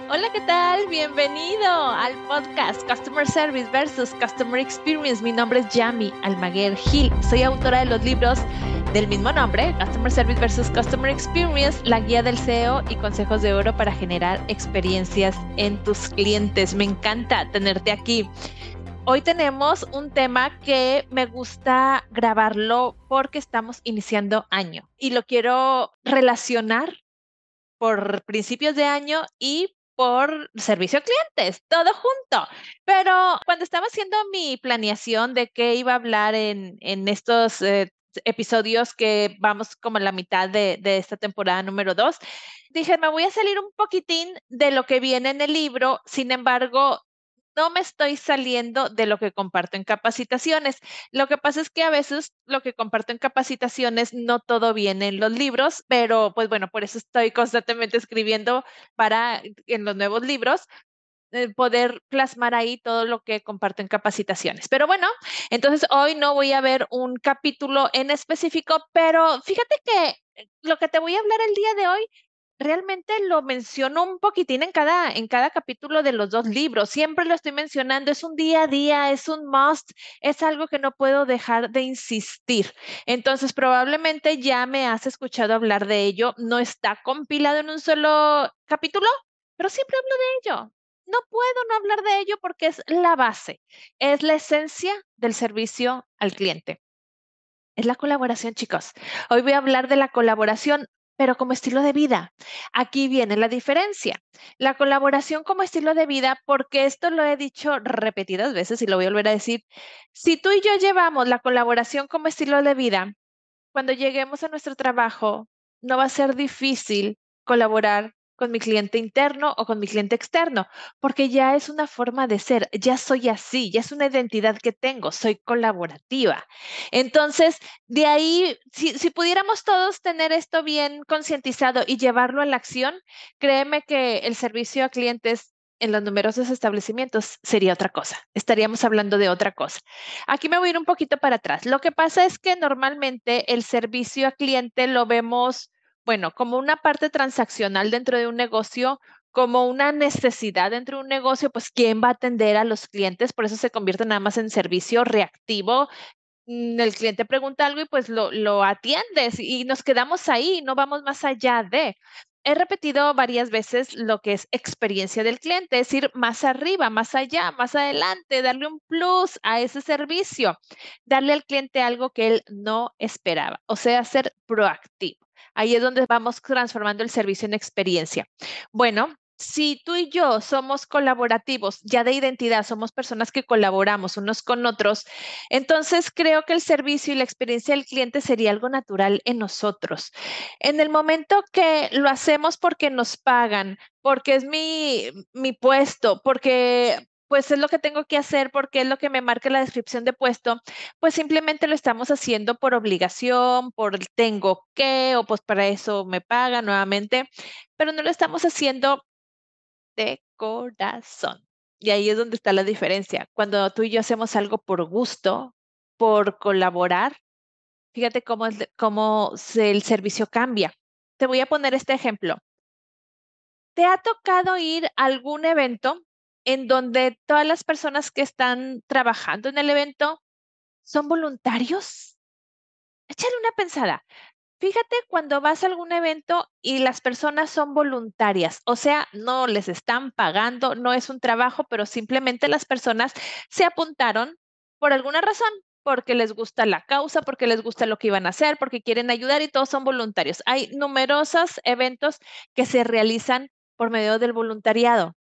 Hola, ¿qué tal? Bienvenido al podcast Customer Service versus Customer Experience. Mi nombre es Yami Almaguer Gil. Soy autora de los libros del mismo nombre, Customer Service versus Customer Experience, la guía del CEO y consejos de oro para generar experiencias en tus clientes. Me encanta tenerte aquí. Hoy tenemos un tema que me gusta grabarlo porque estamos iniciando año y lo quiero relacionar por principios de año y por servicio a clientes, todo junto. Pero cuando estaba haciendo mi planeación de qué iba a hablar en estos episodios que vamos como a la mitad de esta temporada número 2, dije, me voy a salir un poquitín de lo que viene en el libro, sin embargo, no me estoy saliendo de lo que comparto en capacitaciones. Lo que pasa es que a veces lo que comparto en capacitaciones no todo viene en los libros, pero pues bueno, por eso estoy constantemente escribiendo para en los nuevos libros poder plasmar ahí todo lo que comparto en capacitaciones. Pero bueno, entonces hoy no voy a ver un capítulo en específico, pero fíjate que lo que te voy a hablar el día de hoy realmente lo menciono un poquitín en cada capítulo de los dos libros. Siempre lo estoy mencionando, es un día a día, es un must, es algo que no puedo dejar de insistir. Entonces, probablemente ya me has escuchado hablar de ello. No está compilado en un solo capítulo, pero siempre hablo de ello. No puedo no hablar de ello porque es la base, es la esencia del servicio al cliente. Es la colaboración, chicos. Hoy voy a hablar de la colaboración, pero como estilo de vida. Aquí viene la diferencia. La colaboración como estilo de vida, porque esto lo he dicho repetidas veces y lo voy a volver a decir. Si tú y yo llevamos la colaboración como estilo de vida, cuando lleguemos a nuestro trabajo, no va a ser difícil colaborar con mi cliente interno o con mi cliente externo, porque ya es una forma de ser, ya soy así, ya es una identidad que tengo, soy colaborativa. Entonces, de ahí, si pudiéramos todos tener esto bien concientizado y llevarlo a la acción, créeme que el servicio a clientes en los numerosos establecimientos sería otra cosa, estaríamos hablando de otra cosa. Aquí me voy a ir un poquito para atrás. Lo que pasa es que normalmente el servicio a cliente lo vemos, bueno, como una parte transaccional dentro de un negocio, como una necesidad dentro de un negocio, pues ¿quién va a atender a los clientes? Por eso se convierte nada más en servicio reactivo. El cliente pregunta algo y pues lo atiendes y nos quedamos ahí, no vamos más allá de. He repetido varias veces lo que es experiencia del cliente, es ir más arriba, más allá, más adelante, darle un plus a ese servicio, darle al cliente algo que él no esperaba, o sea, ser proactivo. Ahí es donde vamos transformando el servicio en experiencia. Bueno, si tú y yo somos colaborativos, ya de identidad, somos personas que colaboramos unos con otros, entonces, creo que el servicio y la experiencia del cliente sería algo natural en nosotros. En el momento que lo hacemos porque nos pagan, porque es mi puesto, porque pues es lo que tengo que hacer, porque es lo que me marca la descripción de puesto, pues simplemente lo estamos haciendo por obligación, por el tengo que, o pues para eso me pagan nuevamente, pero no lo estamos haciendo de corazón. Y ahí es donde está la diferencia. Cuando tú y yo hacemos algo por gusto, por colaborar, fíjate el servicio cambia. Te voy a poner este ejemplo. ¿Te ha tocado ir a algún evento en donde todas las personas que están trabajando en el evento son voluntarios? Échale una pensada. Fíjate cuando vas a algún evento y las personas son voluntarias, o sea, no les están pagando, no es un trabajo, pero simplemente las personas se apuntaron por alguna razón, porque les gusta la causa, porque les gusta lo que iban a hacer, porque quieren ayudar y todos son voluntarios. Hay numerosos eventos que se realizan por medio del voluntariado.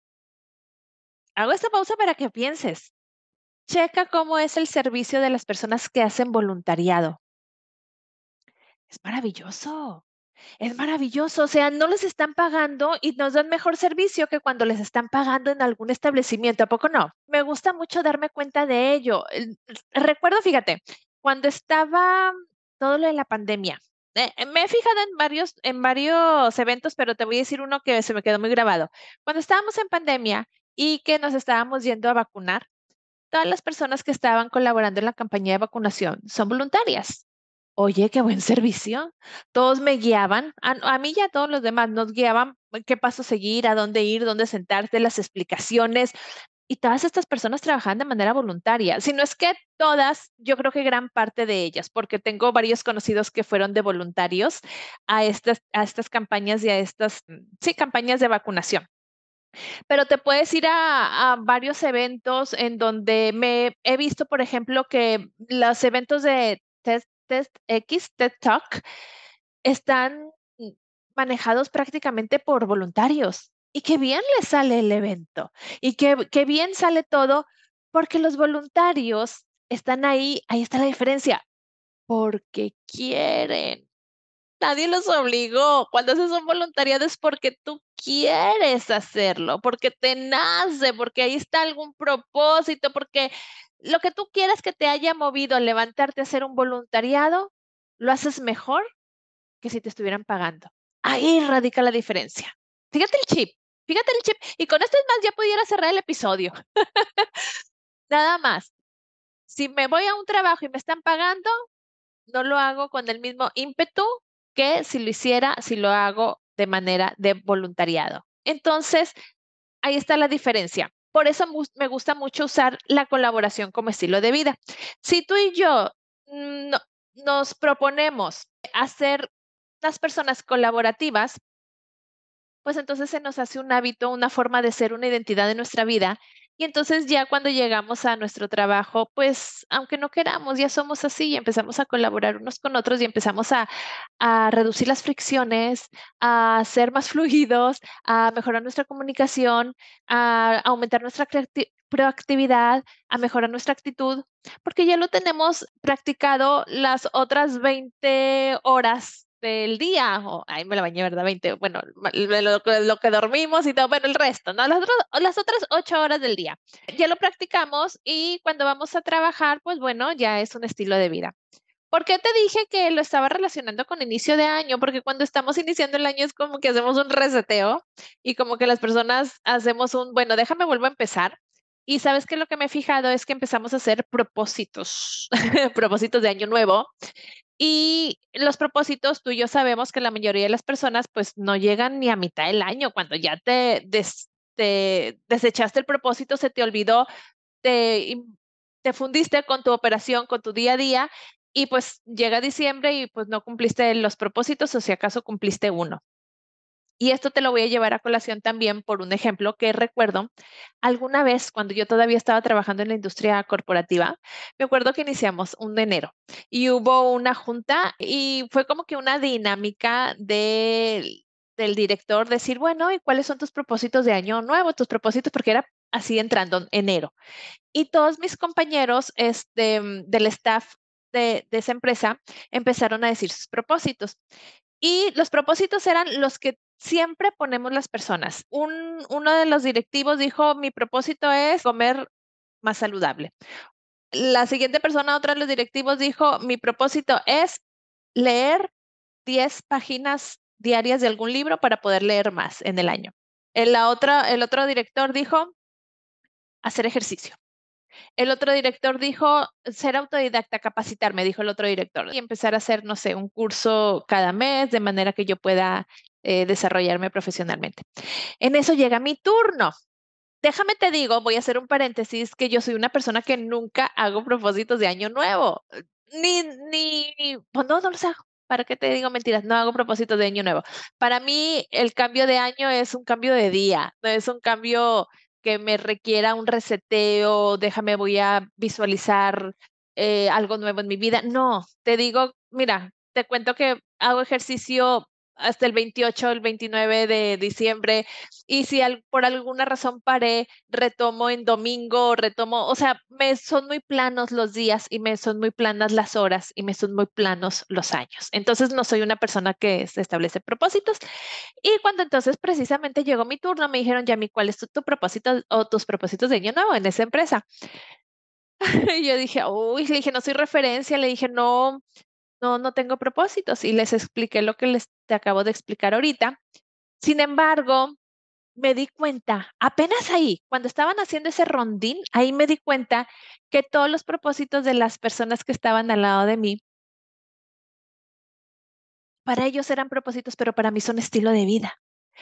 Hago esta pausa para que pienses. Checa cómo es el servicio de las personas que hacen voluntariado. Es maravilloso. Es maravilloso, o sea, no les están pagando y nos dan mejor servicio que cuando les están pagando en algún establecimiento, ¿a poco no? Me gusta mucho darme cuenta de ello. Recuerdo, fíjate, cuando estaba todo lo de la pandemia, me he fijado en varios eventos, pero te voy a decir uno que se me quedó muy grabado. Cuando estábamos en pandemia y que nos estábamos yendo a vacunar, todas las personas que estaban colaborando en la campaña de vacunación son voluntarias. Oye, qué buen servicio. Todos me guiaban, a mí y a todos los demás nos guiaban qué paso seguir, a dónde ir, dónde sentarte, las explicaciones. Y todas estas personas trabajaban de manera voluntaria. Si no es que todas, yo creo que gran parte de ellas, porque tengo varios conocidos que fueron de voluntarios a estas campañas y a estas, sí, campañas de vacunación. Pero te puedes ir a varios eventos en donde me he visto, por ejemplo, que los eventos de TED Talk, están manejados prácticamente por voluntarios. Y qué bien les sale el evento. Y qué bien sale todo, porque los voluntarios están ahí, ahí está la diferencia, porque quieren. Nadie los obligó. Cuando haces un voluntariado es porque tú quieres hacerlo, porque te nace, porque ahí está algún propósito, porque lo que tú quieras que te haya movido a levantarte a hacer un voluntariado, lo haces mejor que si te estuvieran pagando. Ahí radica la diferencia. Fíjate el chip, fíjate el chip. Y con esto es más, ya pudiera cerrar el episodio. Nada más. Si me voy a un trabajo y me están pagando, no lo hago con el mismo ímpetu que si lo hiciera, si lo hago de manera de voluntariado. Entonces, ahí está la diferencia. Por eso me gusta mucho usar la colaboración como estilo de vida. Si tú y yo no- nos proponemos hacer las personas colaborativas, pues entonces se nos hace un hábito, una forma de ser, una identidad de nuestra vida. Y entonces ya cuando llegamos a nuestro trabajo, pues aunque no queramos, ya somos así y empezamos a colaborar unos con otros y empezamos a reducir las fricciones, a ser más fluidos, a mejorar nuestra comunicación, a aumentar nuestra proactividad, a mejorar nuestra actitud, porque ya lo tenemos practicado las otras 20 horas del día, o ay, me la bañé, ¿verdad? 20, bueno, lo que dormimos y todo, bueno, el resto, ¿no? Las otras 8 horas del día. Ya lo practicamos y cuando vamos a trabajar, pues bueno, ya es un estilo de vida. ¿Por qué te dije que lo estaba relacionando con inicio de año? Porque cuando estamos iniciando el año es como que hacemos un reseteo y como que las personas hacemos un, bueno, déjame vuelvo a empezar. Y sabes que lo que me he fijado es que empezamos a hacer propósitos, propósitos de año nuevo. Y los propósitos, tú y yo sabemos que la mayoría de las personas pues no llegan ni a mitad del año, cuando ya te desechaste el propósito, se te olvidó, te, te fundiste con tu operación, con tu día a día, y pues llega diciembre y pues no cumpliste los propósitos o si acaso cumpliste uno. Y esto te lo voy a llevar a colación también por un ejemplo que recuerdo alguna vez cuando yo todavía estaba trabajando en la industria corporativa. Me acuerdo que iniciamos un de enero y hubo una junta y fue como que una dinámica del director decir, bueno, ¿y cuáles son tus propósitos de año nuevo? Tus propósitos, porque era así entrando en enero. Y todos mis compañeros del staff de esa empresa empezaron a decir sus propósitos. Y los propósitos eran los que siempre ponemos las personas. Uno de los directivos dijo, mi propósito es comer más saludable. La siguiente persona, otro de los directivos dijo, mi propósito es leer 10 páginas diarias de algún libro para poder leer más en el año. El otro director dijo, hacer ejercicio. El otro director dijo, ser autodidacta, capacitarme, dijo el otro director, y empezar a hacer, no sé, un curso cada mes de manera que yo pueda desarrollarme profesionalmente. En eso llega mi turno. Déjame te digo, voy a hacer un paréntesis, que yo soy una persona que nunca hago propósitos de año nuevo. Pues no los hago. ¿Para qué te digo mentiras? No hago propósitos de año nuevo. Para mí, el cambio de año es un cambio de día, no es un cambio que me requiera un reseteo, déjame, voy a visualizar algo nuevo en mi vida. No, te digo, mira, te cuento que hago ejercicio hasta el 28, el 29 de diciembre, y si por alguna razón paré, retomo en domingo, retomo, o sea, me son muy planos los días y me son muy planas las horas y me son muy planos los años. Entonces no soy una persona que se establece propósitos. Y cuando entonces precisamente llegó mi turno, me dijeron, Yami, ¿cuál es tu propósito o tus propósitos de año nuevo en esa empresa? Y yo dije, uy, le dije, no soy referencia, le dije, no, no tengo propósitos y les expliqué lo que les te acabo de explicar ahorita. Sin embargo, me di cuenta, apenas ahí, cuando estaban haciendo ese rondín, ahí me di cuenta que todos los propósitos de las personas que estaban al lado de mí Para ellos eran propósitos, pero para mí son estilo de vida.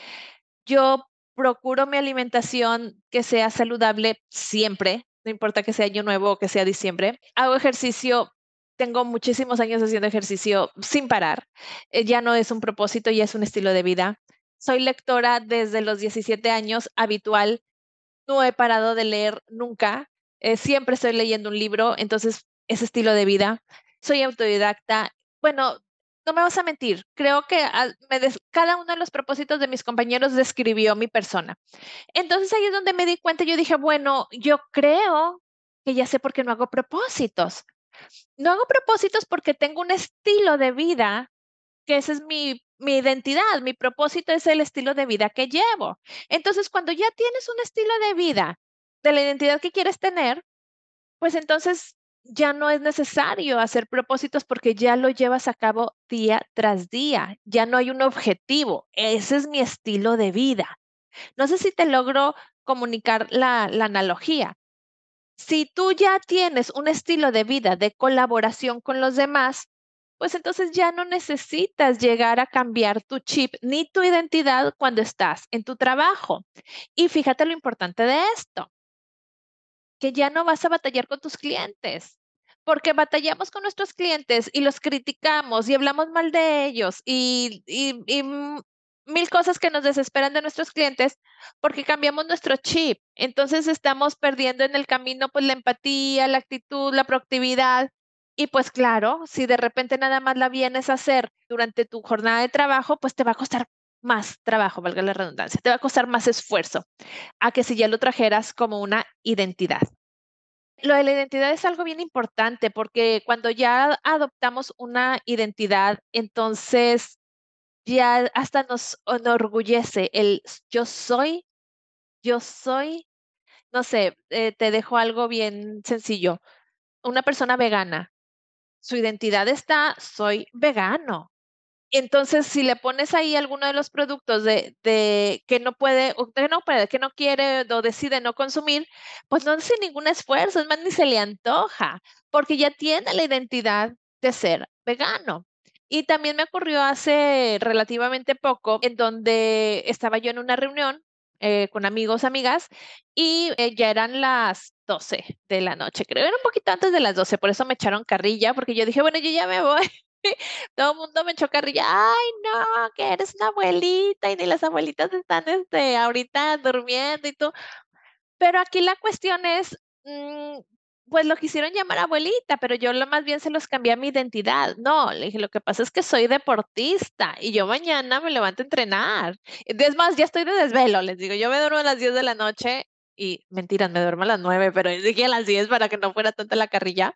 Yo procuro mi alimentación que sea saludable siempre, no importa que sea año nuevo o que sea diciembre. Hago ejercicio, tengo muchísimos años haciendo ejercicio sin parar. Ya no es un propósito, ya es un estilo de vida. Soy lectora desde los 17 años, habitual. No he parado de leer nunca. Siempre estoy leyendo un libro, entonces es estilo de vida. Soy autodidacta. Bueno, no me vas a mentir. Creo que cada uno de los propósitos de mis compañeros describió mi persona. Entonces ahí es donde me di cuenta. Yo dije, bueno, yo creo que ya sé por qué no hago propósitos. No hago propósitos porque tengo un estilo de vida que esa es mi identidad, mi propósito es el estilo de vida que llevo. Entonces, cuando ya tienes un estilo de vida de la identidad que quieres tener, pues entonces ya no es necesario hacer propósitos porque ya lo llevas a cabo día tras día. Ya no hay un objetivo. Ese es mi estilo de vida. No sé si te logro comunicar la analogía. Si tú ya tienes un estilo de vida de colaboración con los demás, pues entonces ya no necesitas llegar a cambiar tu chip ni tu identidad cuando estás en tu trabajo. Y fíjate lo importante de esto, que ya no vas a batallar con tus clientes, porque batallamos con nuestros clientes y los criticamos y hablamos mal de ellos y mil cosas que nos desesperan de nuestros clientes porque cambiamos nuestro chip. Entonces estamos perdiendo en el camino pues la empatía, la actitud, la proactividad. Y pues claro, si de repente nada más la vienes a hacer durante tu jornada de trabajo, pues te va a costar más trabajo, valga la redundancia, te va a costar más esfuerzo a que si ya lo trajeras como una identidad. Lo de la identidad es algo bien importante porque cuando ya adoptamos una identidad, entonces ya hasta nos enorgullece el yo soy, no sé, te dejo algo bien sencillo. Una persona vegana, su identidad está, soy vegano. Entonces, si le pones ahí alguno de los productos de que no puede, o que no quiere o decide no consumir, pues no hace ningún esfuerzo, es más, ni se le antoja, porque ya tiene la identidad de ser vegano. Y también me ocurrió hace relativamente poco, en donde estaba yo en una reunión con amigos, amigas, y ya eran las 12 de la noche, creo, era un poquito antes de las 12, por eso me echaron carrilla, porque yo dije, bueno, yo ya me voy. Todo el mundo me echó carrilla, ay, no, que eres una abuelita y ni las abuelitas están ahorita durmiendo y tú. Pero aquí la cuestión es, pues lo quisieron llamar abuelita, pero yo lo más bien se los cambié a mi identidad. No, le dije, lo que pasa es que soy deportista y yo mañana me levanto a entrenar. Es más, ya estoy de desvelo, les digo, yo me duermo a las 10 de la noche y mentiras, me duermo a las 9, pero dije a las 10 para que no fuera tanta la carrilla.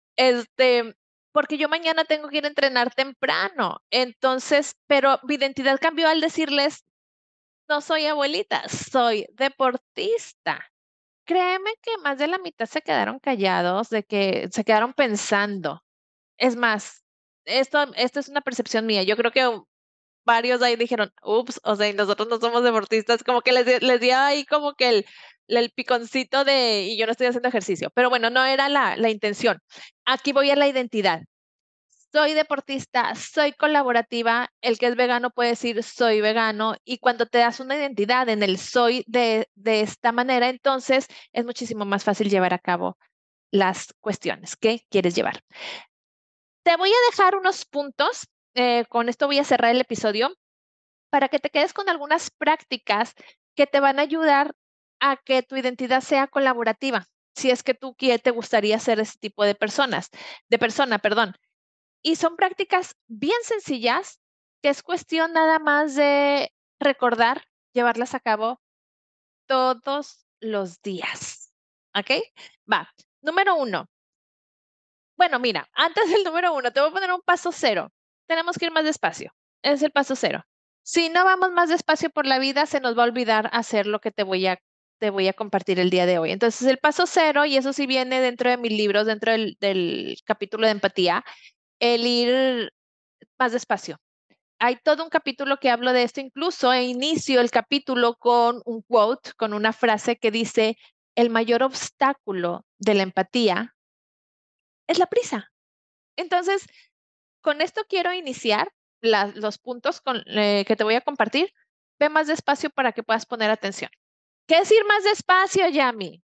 Porque yo mañana tengo que ir a entrenar temprano. Entonces, pero mi identidad cambió al decirles, no soy abuelita, soy deportista. Créeme que más de la mitad se quedaron callados, de que se quedaron pensando. Es más, esto es una percepción mía. Yo creo que varios ahí dijeron, ups, o sea, y nosotros no somos deportistas, como que les di ahí como que el piconcito y yo no estoy haciendo ejercicio. Pero bueno, no era la intención. Aquí voy a la identidad. Soy deportista, soy colaborativa. El que es vegano puede decir soy vegano y cuando te das una identidad en el soy de esta manera, entonces es muchísimo más fácil llevar a cabo las cuestiones que quieres llevar. Te voy a dejar unos puntos, con esto voy a cerrar el episodio, para que te quedes con algunas prácticas que te van a ayudar a que tu identidad sea colaborativa, si es que tú te gustaría ser ese tipo de persona, perdón. Y son prácticas bien sencillas, que es cuestión nada más de recordar, llevarlas a cabo todos los días. ¿Ok? Va. Número uno. Bueno, mira, antes del número uno, te voy a poner un paso cero. Tenemos que ir más despacio. Es el paso cero. Si no vamos más despacio por la vida, se nos va a olvidar hacer lo que te voy a compartir el día de hoy. Entonces, el paso cero, y eso sí viene dentro de mis libros, dentro del capítulo de empatía, el ir más despacio. Hay todo un capítulo que hablo de esto, incluso inicio el capítulo con un quote, con una frase que dice, el mayor obstáculo de la empatía es la prisa. Entonces, con esto quiero iniciar. los puntos que te voy a compartir, ve más despacio para que puedas poner atención. ¿Qué es ir más despacio, Yami?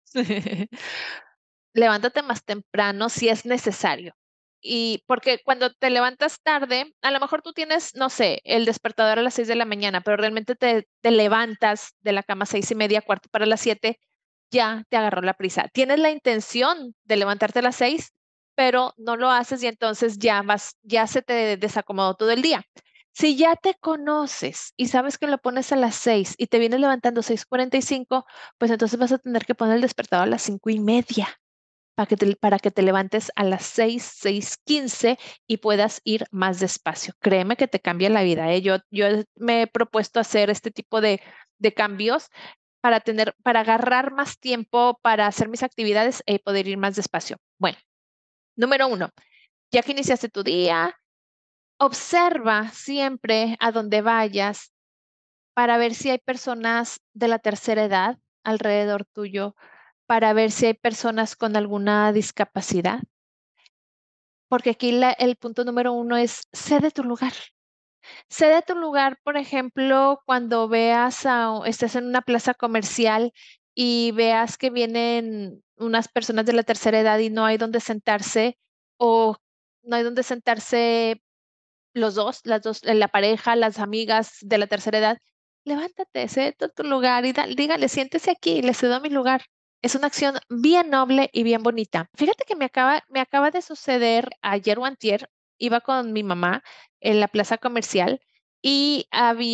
Levántate más temprano si es necesario. Y porque cuando te levantas tarde, a lo mejor tú tienes, no sé, el despertador a las 6 de la mañana, pero realmente te levantas de la cama 6:30, cuarto para las 7, ya te agarró la prisa. Tienes la intención de levantarte a las 6, pero no lo haces y entonces ya se te desacomodó todo el día. Si ya te conoces y sabes que lo pones a las 6 y te vienes levantando 6:45, pues entonces vas a tener que poner el despertador a las 5:30 para que te levantes a las 6:15 y puedas ir más despacio. Créeme que te cambia la vida, ¿eh? Yo me he propuesto hacer este tipo de cambios para agarrar más tiempo para hacer mis actividades y poder ir más despacio. Bueno, número uno, ya que iniciaste tu día, observa siempre a donde vayas para ver si hay personas de la tercera edad alrededor tuyo, para ver si hay personas con alguna discapacidad. Porque aquí el punto número uno es cede tu lugar. Cede tu lugar, por ejemplo, cuando estés en una plaza comercial y veas que vienen unas personas de la tercera edad y no hay donde sentarse o no hay donde sentarse las dos, la pareja, las amigas de la tercera edad, levántate, cede tu lugar y dígale, siéntese aquí, le cedo mi lugar. Es una acción bien noble y bien bonita. Fíjate que me acaba de suceder ayer o antier, iba con mi mamá en la plaza comercial y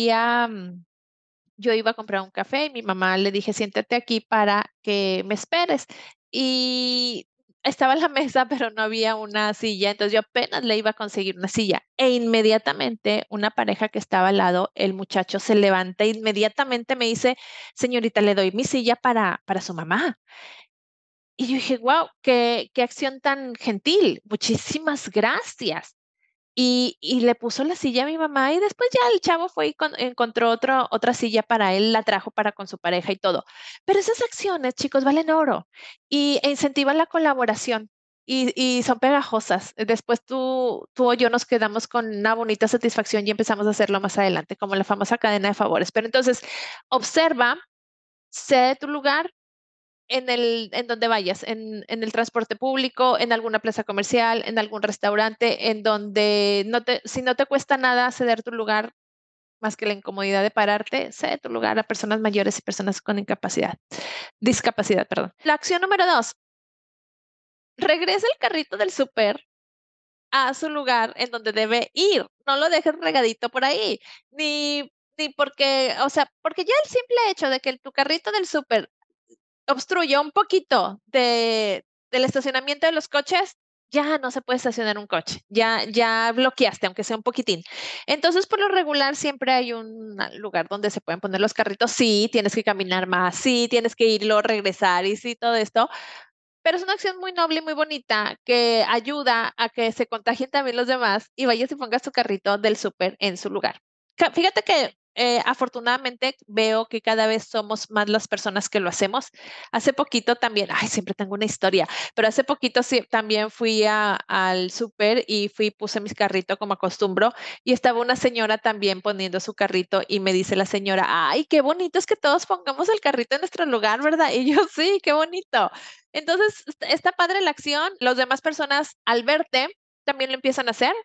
yo iba a comprar un café y mi mamá le dije, siéntate aquí para que me esperes. Y estaba en la mesa, pero no había una silla, entonces yo apenas le iba a conseguir una silla. E inmediatamente una pareja que estaba al lado, el muchacho se levanta e inmediatamente me dice, señorita, le doy mi silla para su mamá. Y yo dije, wow, qué acción tan gentil. Muchísimas gracias. Y le puso la silla a mi mamá y después ya el chavo fue y encontró otra silla para él, la trajo para con su pareja y todo. Pero esas acciones, chicos, valen oro e incentivan la colaboración y son pegajosas. Después tú o yo nos quedamos con una bonita satisfacción y empezamos a hacerlo más adelante, como la famosa cadena de favores. Pero entonces, observa, sé tu lugar en donde vayas, en el transporte público, en alguna plaza comercial, en algún restaurante, en donde si no te cuesta nada ceder tu lugar, más que la incomodidad de pararte, cede tu lugar a personas mayores y personas con discapacidad, perdón. La acción número dos, regresa el carrito del súper a su lugar en donde debe ir. No lo dejes regadito por ahí, ni porque, o sea, porque ya el simple hecho de que tu carrito del súper obstruye un poquito del estacionamiento de los coches, ya no se puede estacionar un coche, ya bloqueaste, aunque sea un poquitín. Entonces, por lo regular, siempre hay un lugar donde se pueden poner los carritos. Sí, tienes que caminar más, sí, tienes que irlo, regresar y sí, todo esto. Pero es una acción muy noble y muy bonita que ayuda a que se contagien también los demás y vayas y pongas tu carrito del súper en su lugar. Fíjate que afortunadamente veo que cada vez somos más las personas que lo hacemos. Hace poquito también, ay, siempre tengo una historia, pero hace poquito sí, también fui al súper y puse mi carrito como acostumbro y estaba una señora también poniendo su carrito y me dice la señora, ay, qué bonito es que todos pongamos el carrito en nuestro lugar, ¿verdad? Y yo, sí, qué bonito. Entonces, está padre la acción. Las demás personas al verte también lo empiezan a hacer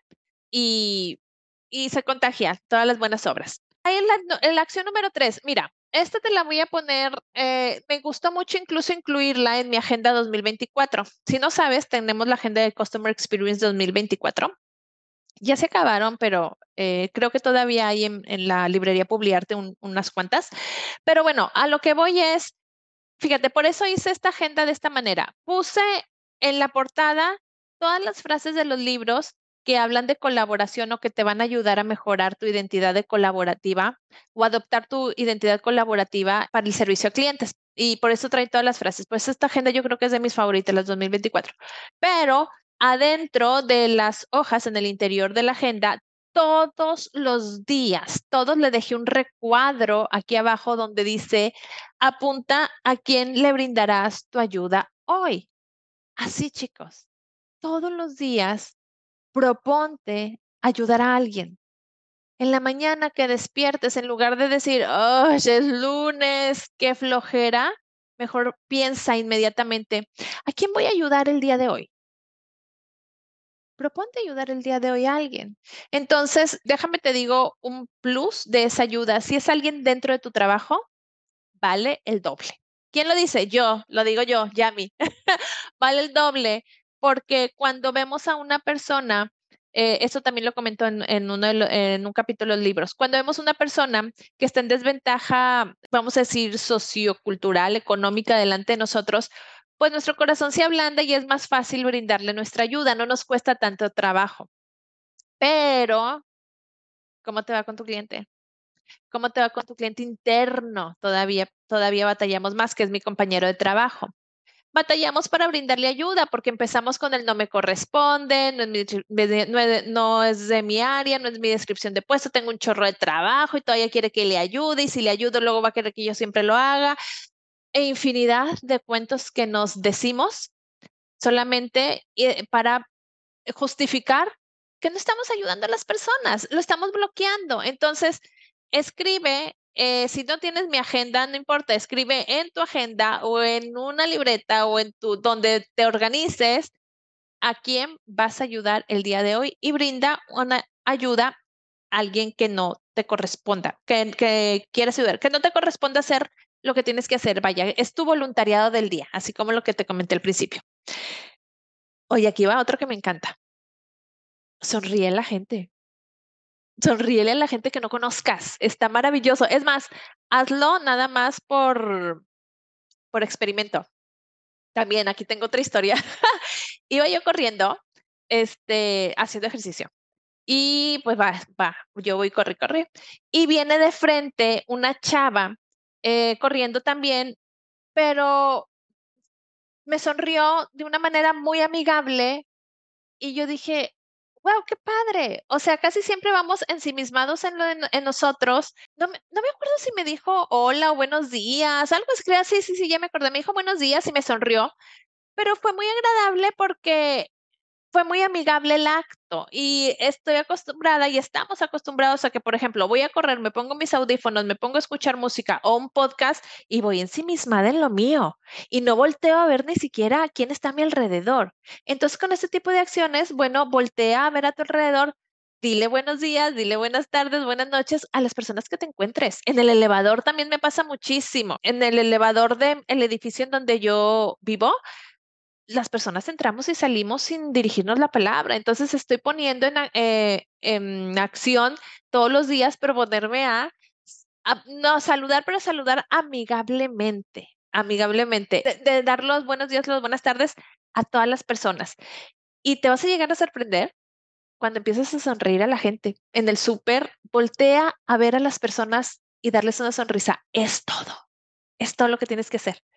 y, y se contagia todas las buenas obras. Ahí en la acción número tres, mira, esta te la voy a poner, me gustó mucho incluso incluirla en mi agenda 2024. Si no sabes, tenemos la agenda de Customer Experience 2024. Ya se acabaron, pero creo que todavía hay en la librería Publiarte unas cuantas. Pero bueno, a lo que voy es, fíjate, por eso hice esta agenda de esta manera. Puse en la portada todas las frases de los libros que hablan de colaboración o que te van a ayudar a mejorar tu identidad de colaborativa o adoptar tu identidad colaborativa para el servicio a clientes. Y por eso trae todas las frases. Pues esta agenda yo creo que es de mis favoritas, las 2024. Pero adentro de las hojas, en el interior de la agenda, todos los días, todos le dejé un recuadro aquí abajo donde dice apunta a quién le brindarás tu ayuda hoy. Así, chicos, todos los días proponte ayudar a alguien. En la mañana que despiertes, en lugar de decir, oh, es lunes, qué flojera, mejor piensa inmediatamente, ¿a quién voy a ayudar el día de hoy? Proponte ayudar el día de hoy a alguien. Entonces, déjame te digo un plus de esa ayuda. Si es alguien dentro de tu trabajo, vale el doble. ¿Quién lo dice? Yo, lo digo yo, Yami. Vale el doble, porque cuando vemos a una persona, eso también lo comentó en un capítulo de los libros, cuando vemos una persona que está en desventaja, vamos a decir, sociocultural, económica delante de nosotros, pues nuestro corazón se ablanda y es más fácil brindarle nuestra ayuda, no nos cuesta tanto trabajo. Pero, ¿cómo te va con tu cliente? ¿Cómo te va con tu cliente interno? Todavía batallamos más, que es mi compañero de trabajo. Batallamos para brindarle ayuda porque empezamos con el no me corresponde, no es de mi área, no es mi descripción de puesto, tengo un chorro de trabajo y todavía quiere que le ayude y si le ayudo luego va a querer que yo siempre lo haga. E infinidad de cuentos que nos decimos solamente para justificar que no estamos ayudando a las personas, lo estamos bloqueando. Entonces, escribe, si no tienes mi agenda, no importa, escribe en tu agenda o en una libreta o en tu, donde te organices a quién vas a ayudar el día de hoy y brinda una ayuda a alguien que no te corresponda, que quieras ayudar, que no te corresponda hacer lo que tienes que hacer. Vaya, es tu voluntariado del día, así como lo que te comenté al principio. Oye, aquí va otro que me encanta. Sonríe a la gente. Sonríele a la gente que no conozcas. Está maravilloso. Es más, hazlo nada más por experimento. También aquí tengo otra historia. Iba yo corriendo, haciendo ejercicio. Y pues yo voy, corre. Y viene de frente una chava corriendo también, pero me sonrió de una manera muy amigable. Y yo dije, wow, qué padre. O sea, casi siempre vamos ensimismados en nosotros. No me acuerdo si me dijo hola o buenos días, algo así. Sí, ya me acordé. Me dijo buenos días y me sonrió, pero fue muy agradable porque fue muy amigable el acto y estoy acostumbrada y estamos acostumbrados a que, por ejemplo, voy a correr, me pongo mis audífonos, me pongo a escuchar música o un podcast y voy ensimismada en lo mío y no volteo a ver ni siquiera a quién está a mi alrededor. Entonces, con este tipo de acciones, bueno, voltea a ver a tu alrededor. Dile buenos días, dile buenas tardes, buenas noches a las personas que te encuentres. En el elevador también me pasa muchísimo. En el elevador del edificio en donde yo vivo, las personas entramos y salimos sin dirigirnos la palabra. Entonces estoy poniendo en acción todos los días proponerme no saludar, pero saludar amigablemente, amigablemente, de dar los buenos días, las buenas tardes a todas las personas. Y te vas a llegar a sorprender cuando empiezas a sonreír a la gente. En el súper, voltea a ver a las personas y darles una sonrisa. Es todo lo que tienes que hacer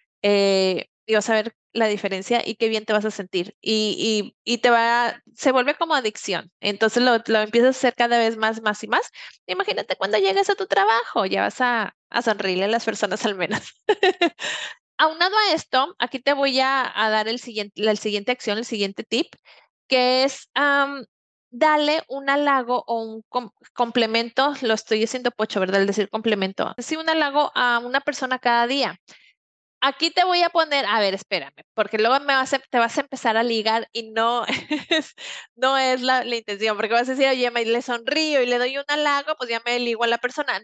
y vas a ver la diferencia y qué bien te vas a sentir. Y se vuelve como adicción. Entonces lo empiezas a hacer cada vez más y más. Imagínate cuando llegues a tu trabajo, ya vas a sonreírle a las personas al menos. Aunado a esto, aquí te voy a dar la siguiente acción, el siguiente tip, que es dale un halago o un complemento, lo estoy haciendo pocho, ¿verdad? El decir complemento. Sí, un halago a una persona cada día. Aquí te voy a poner, a ver, espérame, porque luego te vas a empezar a ligar y no no es la intención, porque vas a decir, oye, le sonrío y le doy un halago, pues ya me ligo a la persona.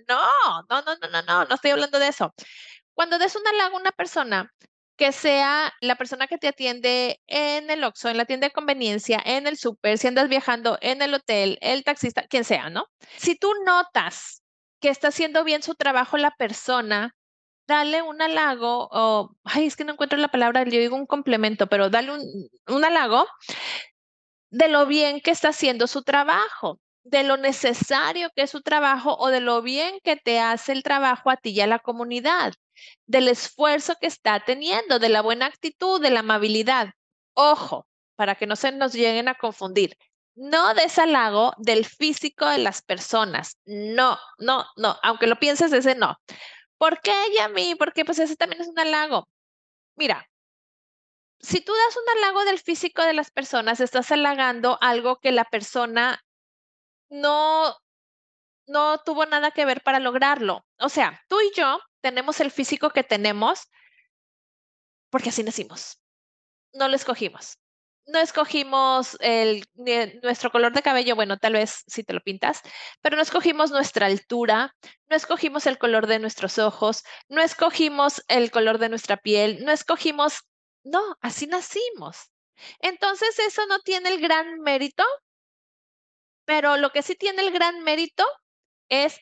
No estoy hablando de eso. Cuando des un halago a una persona, que sea la persona que te atiende en el Oxxo, en la tienda de conveniencia, en el súper, si andas viajando en el hotel, el taxista, quien sea, ¿no? Si tú notas que está haciendo bien su trabajo la persona, dale un halago o, ay, es que no encuentro la palabra, yo digo un complemento, pero dale un halago de lo bien que está haciendo su trabajo, de lo necesario que es su trabajo o de lo bien que te hace el trabajo a ti y a la comunidad, del esfuerzo que está teniendo, de la buena actitud, de la amabilidad. Ojo, para que no se nos lleguen a confundir. No des halago del físico de las personas. No. Aunque lo pienses, ese no. ¿Por qué, Yami? Porque pues ese también es un halago. Mira, si tú das un halago del físico de las personas, estás halagando algo que la persona no, no tuvo nada que ver para lograrlo. O sea, tú y yo tenemos el físico que tenemos porque así nacimos. No lo escogimos. No escogimos nuestro color de cabello, bueno, tal vez si te lo pintas, pero no escogimos nuestra altura, no escogimos el color de nuestros ojos, no escogimos el color de nuestra piel, no escogimos, no, así nacimos. Entonces eso no tiene el gran mérito, pero lo que sí tiene el gran mérito es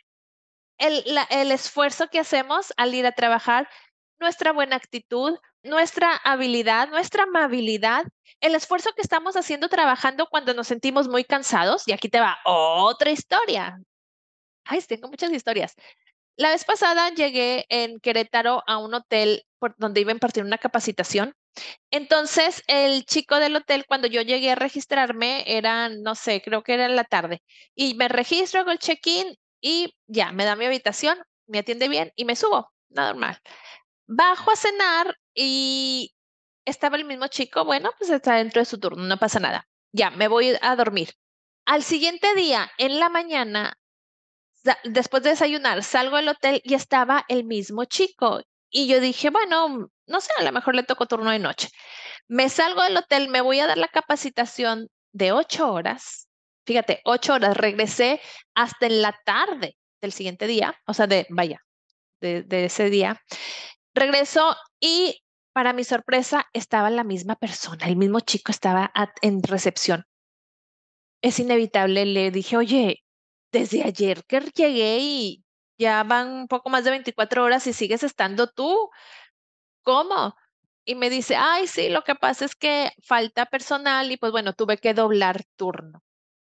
el esfuerzo que hacemos al ir a trabajar, nuestra buena actitud, nuestra habilidad, nuestra amabilidad, el esfuerzo que estamos haciendo trabajando cuando nos sentimos muy cansados. Y aquí te va otra historia. Ay, tengo muchas historias. La vez pasada llegué en Querétaro a un hotel por donde iba a impartir una capacitación. Entonces, el chico del hotel, cuando yo llegué a registrarme, eran, no sé, creo que era en la tarde. Y me registro, hago el check-in y ya, me da mi habitación, me atiende bien y me subo, nada normal. Bajo a cenar y estaba el mismo chico, bueno, pues está dentro de su turno, no pasa nada. Ya, me voy a dormir. Al siguiente día, en la mañana, después de desayunar, salgo del hotel y estaba el mismo chico. Y yo dije, bueno, no sé, a lo mejor le tocó turno de noche. Me salgo del hotel, me voy a dar la capacitación de 8 horas. Fíjate, 8 horas. Regresé hasta en la tarde del siguiente día, o sea, vaya, de ese día. Regreso y para mi sorpresa estaba la misma persona, el mismo chico estaba en recepción. Es inevitable, le dije, oye, desde ayer que llegué y ya van un poco más de 24 horas y sigues estando tú. ¿Cómo? Y me dice, ay, sí, lo que pasa es que falta personal y pues bueno, tuve que doblar turno.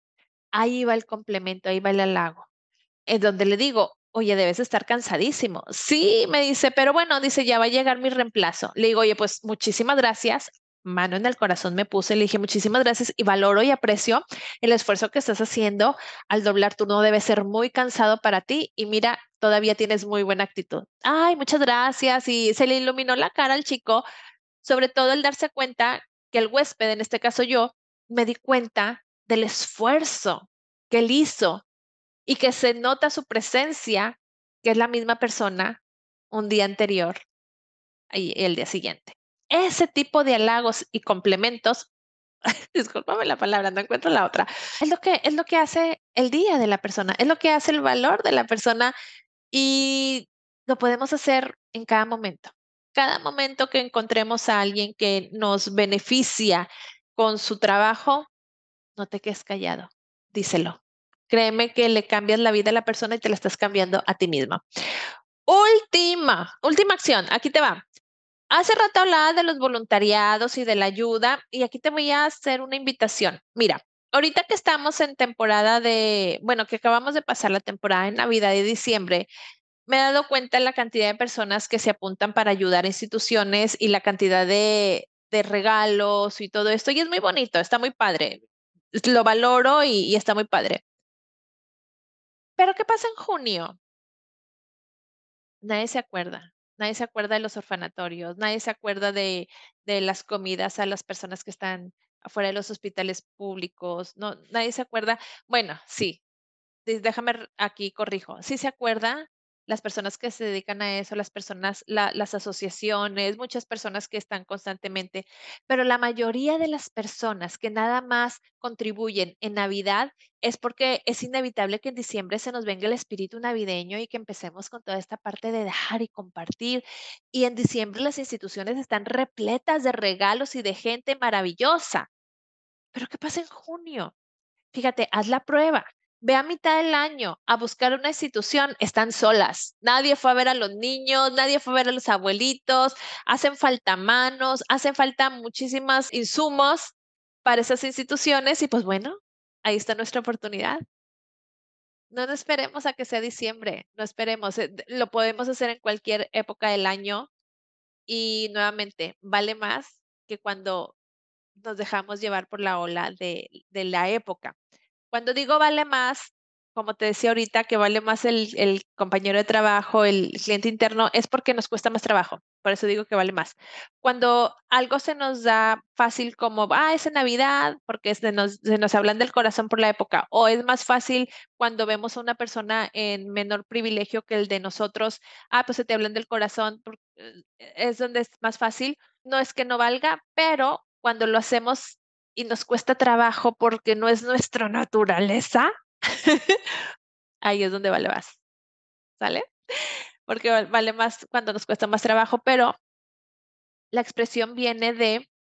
Ahí va el complemento, ahí va el halago. Es donde le digo, oye, debes estar cansadísimo. Sí, me dice, pero bueno, dice, ya va a llegar mi reemplazo. Le digo, oye, pues muchísimas gracias. Mano en el corazón me puse, le dije muchísimas gracias y valoro y aprecio el esfuerzo que estás haciendo al doblar turno. Debe ser muy cansado para ti y mira, todavía tienes muy buena actitud. Ay, muchas gracias. Y se le iluminó la cara al chico, sobre todo el darse cuenta que el huésped, en este caso yo, me di cuenta del esfuerzo que él hizo y que se nota su presencia, que es la misma persona un día anterior y el día siguiente. Ese tipo de halagos y complementos, discúlpame la palabra, no encuentro la otra, es lo que hace el día de la persona, es lo que hace el valor de la persona y lo podemos hacer en cada momento. Cada momento que encontremos a alguien que nos beneficia con su trabajo, no te quedes callado, díselo. Créeme que le cambias la vida a la persona y te la estás cambiando a ti misma. Última acción, aquí te va. Hace rato hablaba de los voluntariados y de la ayuda y aquí te voy a hacer una invitación. Mira, ahorita que estamos en temporada bueno, que acabamos de pasar la temporada de Navidad y diciembre, me he dado cuenta de la cantidad de personas que se apuntan para ayudar a instituciones y la cantidad de regalos y todo esto. Y es muy bonito, está muy padre. Lo valoro y está muy padre. Pero ¿qué pasa en junio? Nadie se acuerda. Nadie se acuerda de los orfanatorios, nadie se acuerda de las comidas a las personas que están afuera de los hospitales públicos, no, nadie se acuerda. Bueno, sí, déjame aquí corrijo. Sí se acuerda las personas que se dedican a eso, las personas, las asociaciones, muchas personas que están constantemente, pero la mayoría de las personas que nada más contribuyen en Navidad es porque es inevitable que en diciembre se nos venga el espíritu navideño y que empecemos con toda esta parte de dar y compartir. Y en diciembre las instituciones están repletas de regalos y de gente maravillosa. Pero ¿qué pasa en junio? Fíjate, haz la prueba. Ve a mitad del año a buscar una institución, están solas. Nadie fue a ver a los niños, nadie fue a ver a los abuelitos, hacen falta manos, hacen falta muchísimos insumos para esas instituciones y pues bueno, ahí está nuestra oportunidad. No esperemos a que sea diciembre, no esperemos, lo podemos hacer en cualquier época del año y nuevamente vale más que cuando nos dejamos llevar por la ola de la época. Cuando digo vale más, como te decía ahorita, que vale más el compañero de trabajo, el cliente interno, es porque nos cuesta más trabajo. Por eso digo que vale más. Cuando algo se nos da fácil como, es en Navidad, porque se nos hablan del corazón por la época, o es más fácil cuando vemos a una persona en menor privilegio que el de nosotros, pues se te hablan del corazón, es donde es más fácil. No es que no valga, pero cuando lo hacemos y nos cuesta trabajo porque no es nuestra naturaleza, ahí es donde vale más, ¿sale? Porque vale más cuando nos cuesta más trabajo, pero la expresión viene de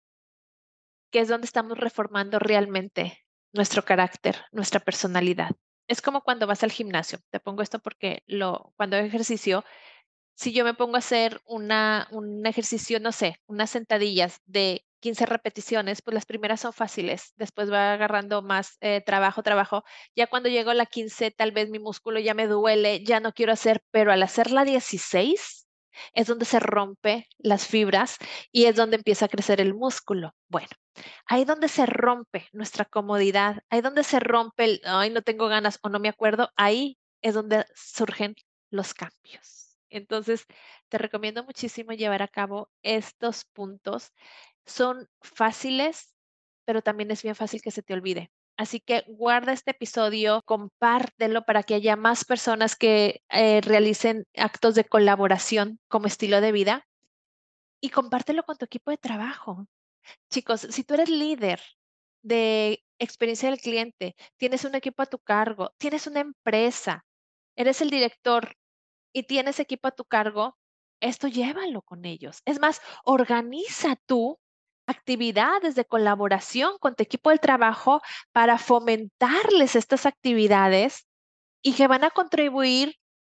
que es donde estamos reformando realmente nuestro carácter, nuestra personalidad. Es como cuando vas al gimnasio. Te pongo esto porque cuando hago ejercicio, si yo me pongo a hacer un ejercicio, no sé, unas sentadillas de 15 repeticiones, pues las primeras son fáciles, después va agarrando más trabajo. Ya cuando llego a la 15, tal vez mi músculo ya me duele, ya no quiero hacer, pero al hacer la 16 es donde se rompe las fibras y es donde empieza a crecer el músculo. Bueno, ahí donde se rompe nuestra comodidad, ahí donde se rompe ay, no tengo ganas o no me acuerdo, ahí es donde surgen los cambios. Entonces, te recomiendo muchísimo llevar a cabo estos puntos. Son fáciles, pero también es bien fácil que se te olvide. Así que guarda este episodio, compártelo para que haya más personas que realicen actos de colaboración como estilo de vida y compártelo con tu equipo de trabajo. Chicos, si tú eres líder de experiencia del cliente, tienes un equipo a tu cargo, tienes una empresa, eres el director y tienes equipo a tu cargo, esto llévalo con ellos. Es más, organiza tú actividades de colaboración con tu equipo del trabajo para fomentarles estas actividades y que van a contribuir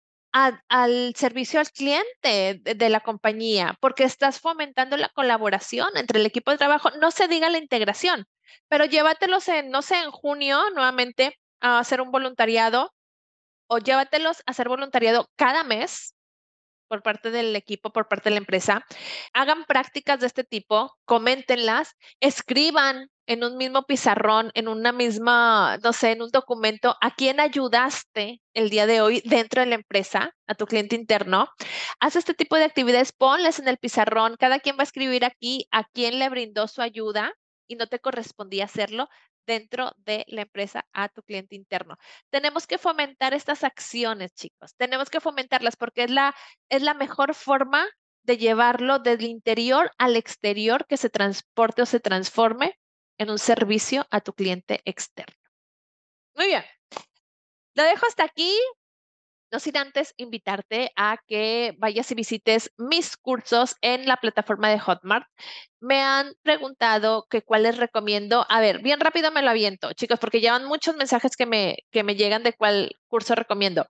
al servicio al cliente de la compañía, porque estás fomentando la colaboración entre el equipo de trabajo. No se diga la integración, pero llévatelos no sé, en junio nuevamente a hacer un voluntariado o llévatelos a hacer voluntariado cada mes por parte del equipo, por parte de la empresa. Hagan prácticas de este tipo, coméntenlas, escriban en un mismo pizarrón, en una misma, no sé, en un documento, a quién ayudaste el día de hoy dentro de la empresa, a tu cliente interno. Haz este tipo de actividades, ponles en el pizarrón, cada quien va a escribir aquí a quién le brindó su ayuda y no te correspondía hacerlo dentro de la empresa a tu cliente interno. Tenemos que fomentar estas acciones, chicos. Tenemos que fomentarlas porque es la mejor forma de llevarlo del interior al exterior, que se transporte o se transforme en un servicio a tu cliente externo. Muy bien, lo dejo hasta aquí. No sin antes invitarte a que vayas y visites mis cursos en la plataforma de Hotmart. Me han preguntado que cuáles recomiendo. A ver, bien rápido me lo aviento, chicos, porque llevan muchos mensajes que me llegan de cuál curso recomiendo.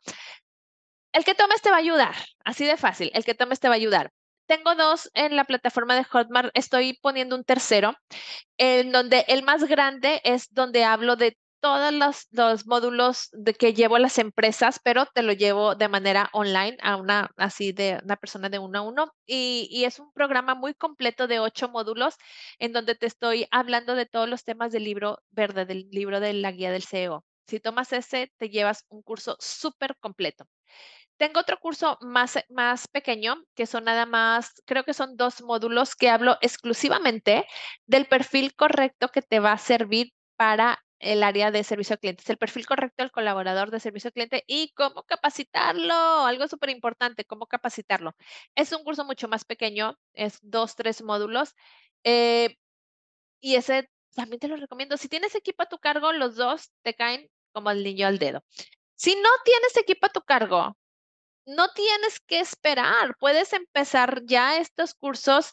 El que tomes te va a ayudar, así de fácil, el que tomes te va a ayudar. Tengo dos en la plataforma de Hotmart, estoy poniendo un tercero, en donde el más grande es donde hablo de todos los módulos que llevo a las empresas, pero te lo llevo de manera online a así de una persona de uno a uno. Y es un programa muy completo de 8 módulos en donde te estoy hablando de todos los temas del libro verde, del libro de la guía del CEO. Si tomas ese, te llevas un curso súper completo. Tengo otro curso más pequeño, que son nada más, creo que son 2 módulos que hablo exclusivamente del perfil correcto que te va a servir para el área de servicio al cliente. Es el perfil correcto del colaborador de servicio al cliente y cómo capacitarlo. Algo súper importante, cómo capacitarlo. Es un curso mucho más pequeño, es 2, 3 módulos. eh, y ese también te lo recomiendo. Si tienes equipo a tu cargo, los dos te caen como el niño al dedo. Si no tienes equipo a tu cargo, no tienes que esperar, puedes empezar ya estos cursos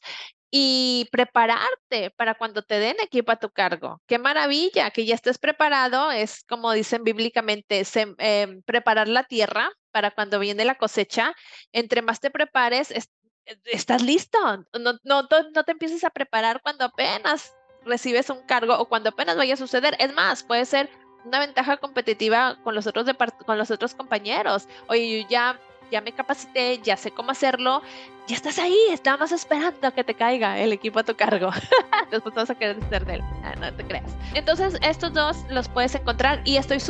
y prepararte para cuando te den equipo a tu cargo. Qué maravilla que ya estés preparado, es como dicen bíblicamente, preparar la tierra para cuando viene la cosecha. Entre más te prepares, estás listo. No te empieces a preparar cuando apenas recibes un cargo o cuando apenas vaya a suceder. Es más, puede ser una ventaja competitiva con los otros compañeros. Oye, yo ya ya me capacité, ya sé cómo hacerlo, ya estás ahí, estás más esperando a que te caiga el equipo a tu cargo. Después vas a querer ser de él, no te creas. Entonces, estos dos los puedes encontrar y estoy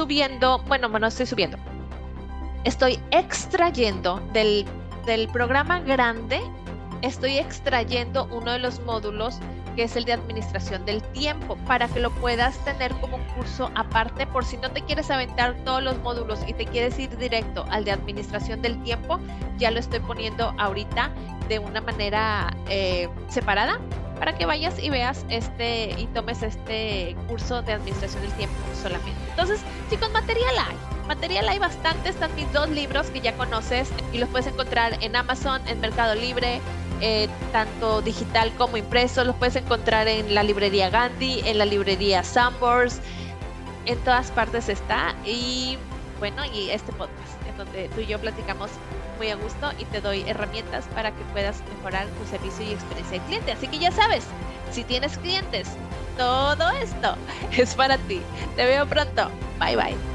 extrayendo del programa grande, estoy extrayendo uno de los módulos que es el de administración del tiempo, para que lo puedas tener como un curso aparte, por si no te quieres aventar todos los módulos y te quieres ir directo al de administración del tiempo. Ya lo estoy poniendo ahorita de una manera separada, para que vayas y veas y tomes este curso de administración del tiempo solamente. Entonces, chicos, material hay bastante. Están mis 2 libros que ya conoces y los puedes encontrar en Amazon, en Mercado Libre, tanto digital como impreso. Los puedes encontrar en la librería Gandhi, en la librería Sanborns, en todas partes está. Y bueno, y este podcast en donde tú y yo platicamos muy a gusto y te doy herramientas para que puedas mejorar tu servicio y experiencia de cliente. Así que ya sabes, si tienes clientes, todo esto es para ti. Te veo pronto. Bye bye.